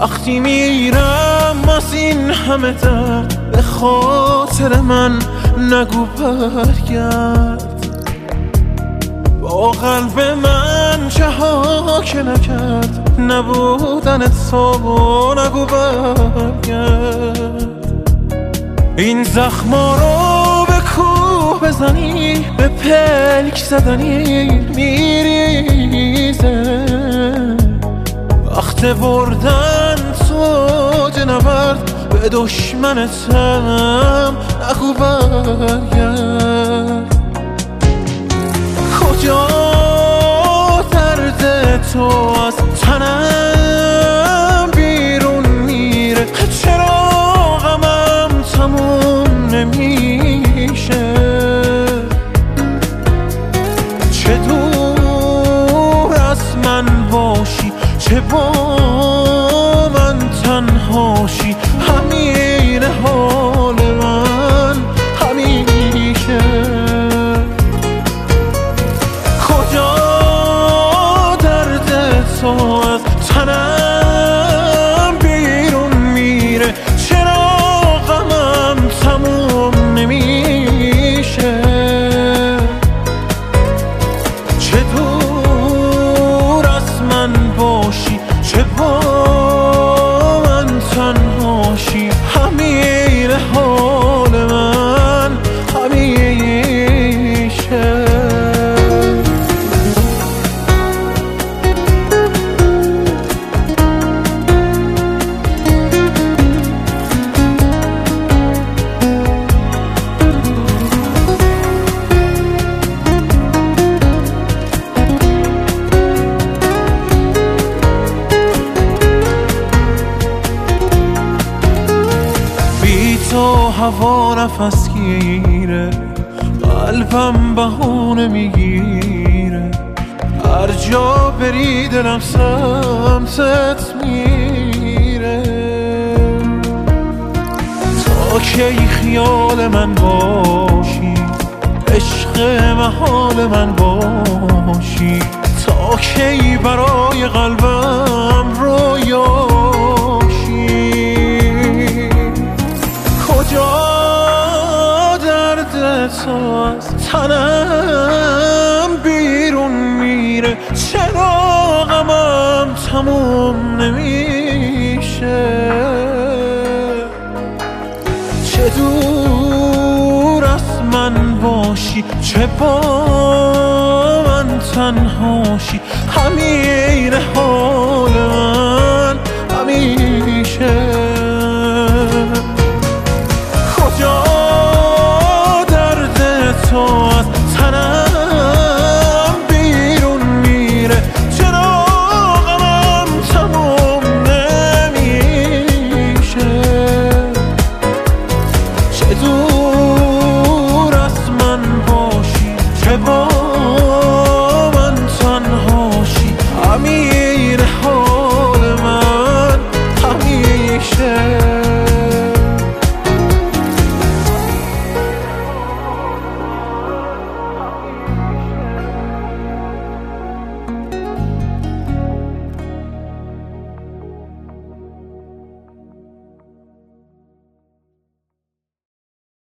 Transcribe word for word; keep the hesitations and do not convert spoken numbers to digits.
وقتی میرم از این همه درد به خاطر من نگو برگرد. با قلب من چه ها که نکرد نبودن تو نگو برگرد. این زخما رو به کوه بزنی به پلک زدنی میریزه. وقت بردن تو جنورد به دشمنتم نگو برگرد. کجا درد تو از تنم بیرون میره؟ چرا غمم تموم نمیشه؟ چه دور از من باشی چه با من تنهاشی همین حال من همیشه. کجا درد تو از تنم بیرون میره؟ چرا غمم تموم نمیشه؟ چه دور از من باشی چه با من تنهاشی همین حال من همیشه. تو هوا نفس گیره قلبم بهونه میگیره. هر جا بری دلم سمتت میره. تا کی خیال من باشی عشق محال من باشی؟ تا کی برای قلبم رویاشی؟ کجا درد تو از تنم بیرون میره؟ چرا غمم تموم نمیشه؟ چه دور از من باشی چه با من تنهاشی همین حال من همیشه.